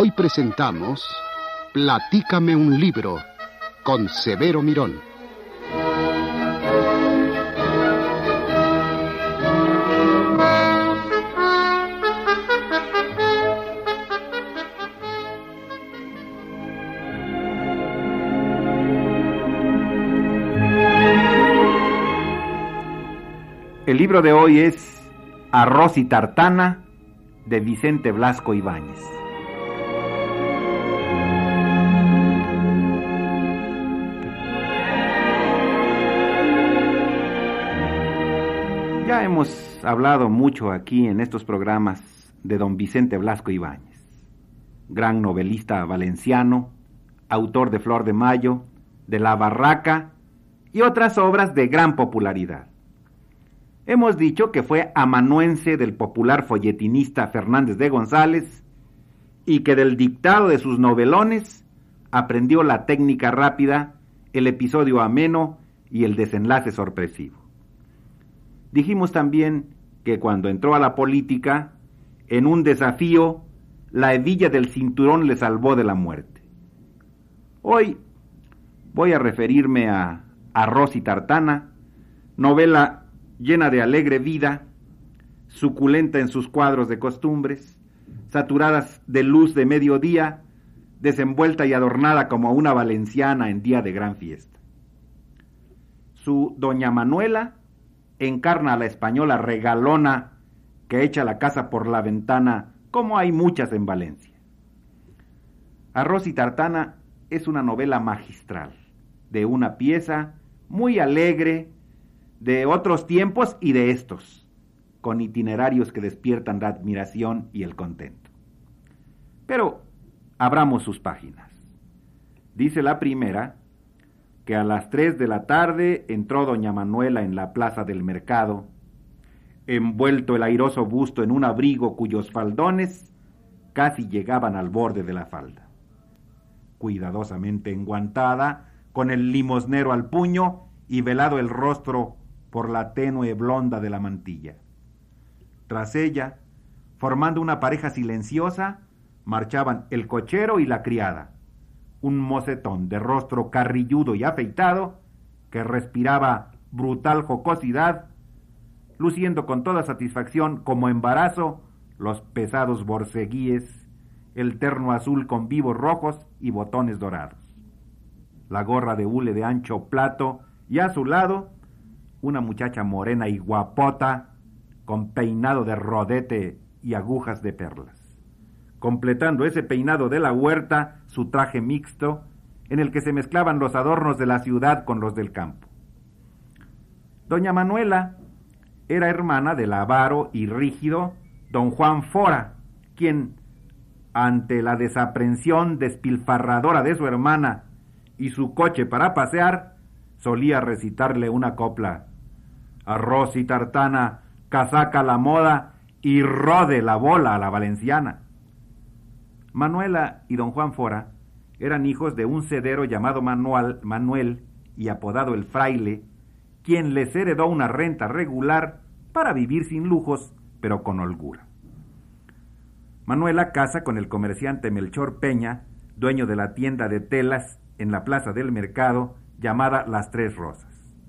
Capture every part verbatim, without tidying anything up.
Hoy presentamos Platícame un libro con Severo Mirón. El libro de hoy es Arroz y Tartana, de Vicente Blasco Ibáñez. Ya hemos hablado mucho aquí en estos programas de don Vicente Blasco Ibáñez, gran novelista valenciano, autor de Flor de Mayo, de La Barraca y otras obras de gran popularidad. Hemos dicho que fue amanuense del popular folletinista Fernández de González y que del dictado de sus novelones aprendió la técnica rápida, el episodio ameno y el desenlace sorpresivo. Dijimos también que cuando entró a la política, en un desafío, la hebilla del cinturón le salvó de la muerte. Hoy voy a referirme a Arroz y Tartana, novela llena de alegre vida, suculenta en sus cuadros de costumbres, saturadas de luz de mediodía, desenvuelta y adornada como una valenciana en día de gran fiesta. Su doña Manuela encarna a la española regalona que echa la casa por la ventana, como hay muchas en Valencia. Arroz y Tartana es una novela magistral, de una pieza muy alegre, de otros tiempos y de estos, con itinerarios que despiertan la admiración y el contento. Pero abramos sus páginas. Dice la primera que a las tres de la tarde entró doña Manuela en la plaza del mercado, envuelto el airoso busto en un abrigo cuyos faldones casi llegaban al borde de la falda. Cuidadosamente enguantada, con el limosnero al puño y velado el rostro por la tenue blonda de la mantilla. Tras ella, formando una pareja silenciosa, marchaban el cochero y la criada, un mocetón de rostro carrilludo y afeitado, que respiraba brutal jocosidad, luciendo con toda satisfacción como embarazo los pesados borceguíes, el terno azul con vivos rojos y botones dorados, la gorra de hule de ancho plato, y a su lado una muchacha morena y guapota, con peinado de rodete y agujas de perlas, completando ese peinado de la huerta su traje mixto, en el que se mezclaban los adornos de la ciudad con los del campo. Doña Manuela era hermana del avaro y rígido don Juan Fora, quien, ante la desaprensión despilfarradora de su hermana y su coche para pasear, solía recitarle una copla: arroz y tartana, casaca la moda y rode la bola a la valenciana. Manuela y don Juan Fora eran hijos de un cedero llamado Manuel, Manuel y apodado el Fraile, quien les heredó una renta regular para vivir sin lujos, pero con holgura. Manuela casa con el comerciante Melchor Peña, dueño de la tienda de telas en la plaza del mercado llamada Las Tres Rosas.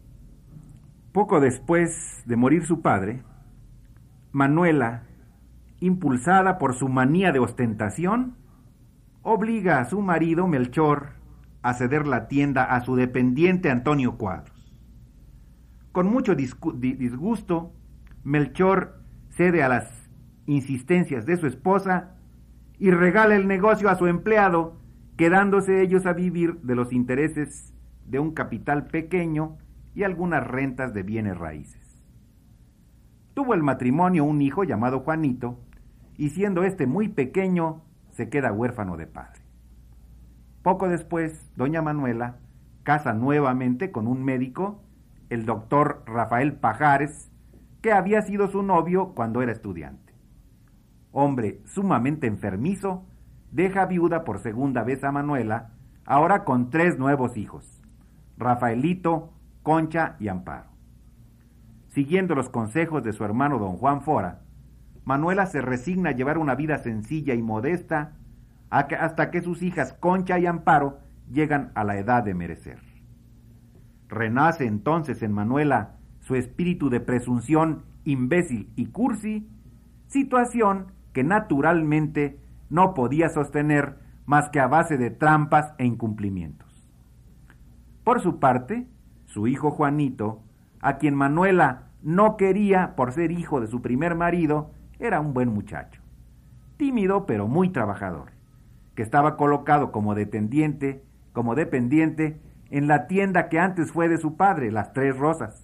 Poco después de morir su padre, Manuela, impulsada por su manía de ostentación, obliga a su marido Melchor a ceder la tienda a su dependiente Antonio Cuadros. Con mucho disgu- disgusto, Melchor cede a las insistencias de su esposa y regala el negocio a su empleado, quedándose ellos a vivir de los intereses de un capital pequeño y algunas rentas de bienes raíces. Tuvo el matrimonio un hijo llamado Juanito, y siendo este muy pequeño, se queda huérfano de padre. Poco después, doña Manuela casa nuevamente con un médico, el doctor Rafael Pajares, que había sido su novio cuando era estudiante. Hombre sumamente enfermizo, deja viuda por segunda vez a Manuela, ahora con tres nuevos hijos: Rafaelito, Concha y Amparo. Siguiendo los consejos de su hermano don Juan Fora, Manuela se resigna a llevar una vida sencilla y modesta, hasta que sus hijas Concha y Amparo llegan a la edad de merecer. Renace entonces en Manuela su espíritu de presunción imbécil y cursi, situación que naturalmente no podía sostener más que a base de trampas e incumplimientos. Por su parte, su hijo Juanito, a quien Manuela no quería por ser hijo de su primer marido, era un buen muchacho, tímido pero muy trabajador, que estaba colocado como dependiente, como dependiente en la tienda que antes fue de su padre, Las Tres Rosas.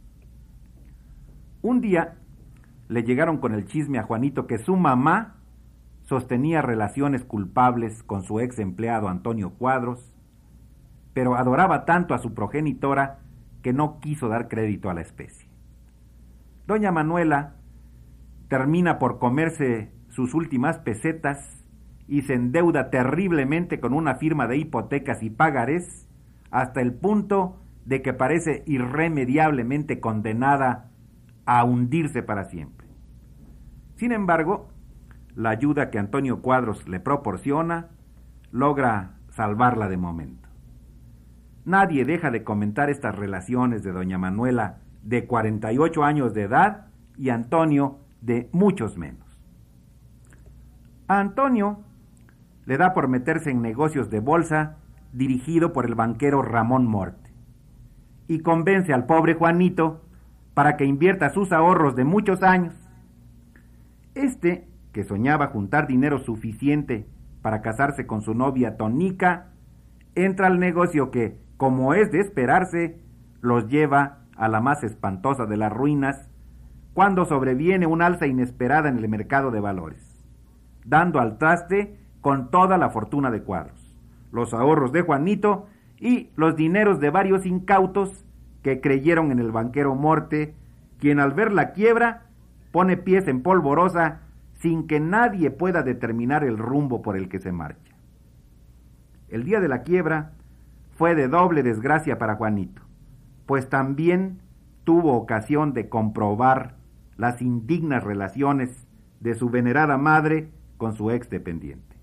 Un día le llegaron con el chisme a Juanito que su mamá sostenía relaciones culpables con su ex empleado Antonio Cuadros, pero adoraba tanto a su progenitora que no quiso dar crédito a la especie. Doña Manuela termina por comerse sus últimas pesetas y se endeuda terriblemente con una firma de hipotecas y pagarés hasta el punto de que parece irremediablemente condenada a hundirse para siempre. Sin embargo, la ayuda que Antonio Cuadros le proporciona logra salvarla de momento. Nadie deja de comentar estas relaciones de doña Manuela, de cuarenta y ocho años de edad, y Antonio, de muchos menos. A Antonio le da por meterse en negocios de bolsa dirigido por el banquero Ramón Morte, y convence al pobre Juanito para que invierta sus ahorros de muchos años. Este, que soñaba juntar dinero suficiente para casarse con su novia Tonica, entra al negocio que, como es de esperarse, los lleva a la más espantosa de las ruinas, cuando sobreviene un alza inesperada en el mercado de valores, dando al traste con toda la fortuna de Cuadros, los ahorros de Juanito y los dineros de varios incautos que creyeron en el banquero Morte, quien al ver la quiebra pone pies en polvorosa sin que nadie pueda determinar el rumbo por el que se marcha. El día de la quiebra fue de doble desgracia para Juanito, pues también tuvo ocasión de comprobar las indignas relaciones de su venerada madre con su ex dependiente.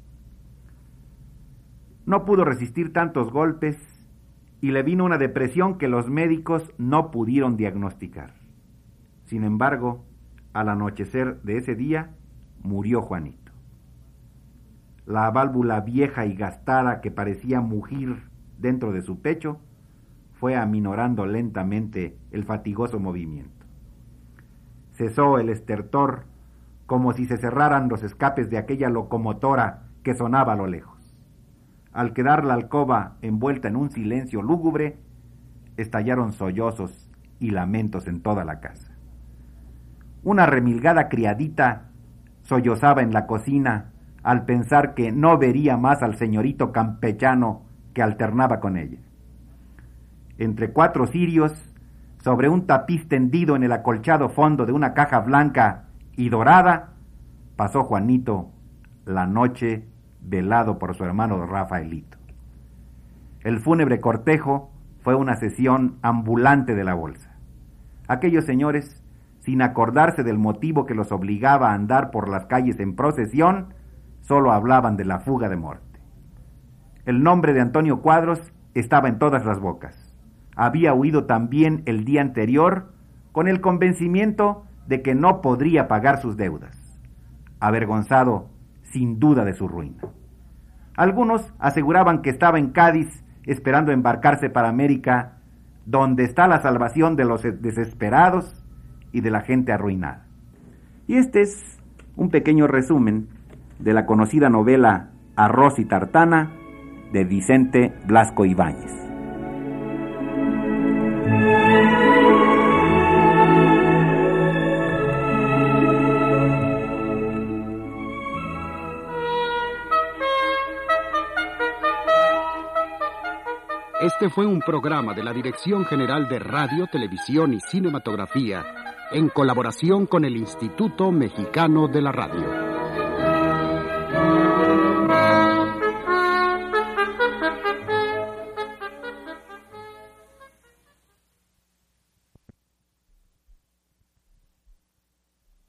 No pudo resistir tantos golpes y le vino una depresión que los médicos no pudieron diagnosticar. Sin embargo, al anochecer de ese día, murió Juanito. La válvula vieja y gastada que parecía mugir dentro de su pecho fue aminorando lentamente el fatigoso movimiento. Cesó el estertor como si se cerraran los escapes de aquella locomotora que sonaba a lo lejos. Al quedar la alcoba envuelta en un silencio lúgubre, estallaron sollozos y lamentos en toda la casa. Una remilgada criadita sollozaba en la cocina al pensar que no vería más al señorito campechano que alternaba con ella. Entre cuatro cirios, sobre un tapiz tendido en el acolchado fondo de una caja blanca y dorada, pasó Juanito la noche velado por su hermano Rafaelito. El fúnebre cortejo fue una sesión ambulante de la bolsa. Aquellos señores, sin acordarse del motivo que los obligaba a andar por las calles en procesión, solo hablaban de la fuga de Morte. El nombre de Antonio Cuadros estaba en todas las bocas. Había huido también el día anterior con el convencimiento de que no podría pagar sus deudas, avergonzado sin duda de su ruina. Algunos aseguraban que estaba en Cádiz esperando embarcarse para América, donde está la salvación de los desesperados y de la gente arruinada. Y este es un pequeño resumen de la conocida novela Arroz y Tartana de Vicente Blasco Ibáñez. Este fue un programa de la Dirección General de Radio, Televisión y Cinematografía, en colaboración con el Instituto Mexicano de la Radio.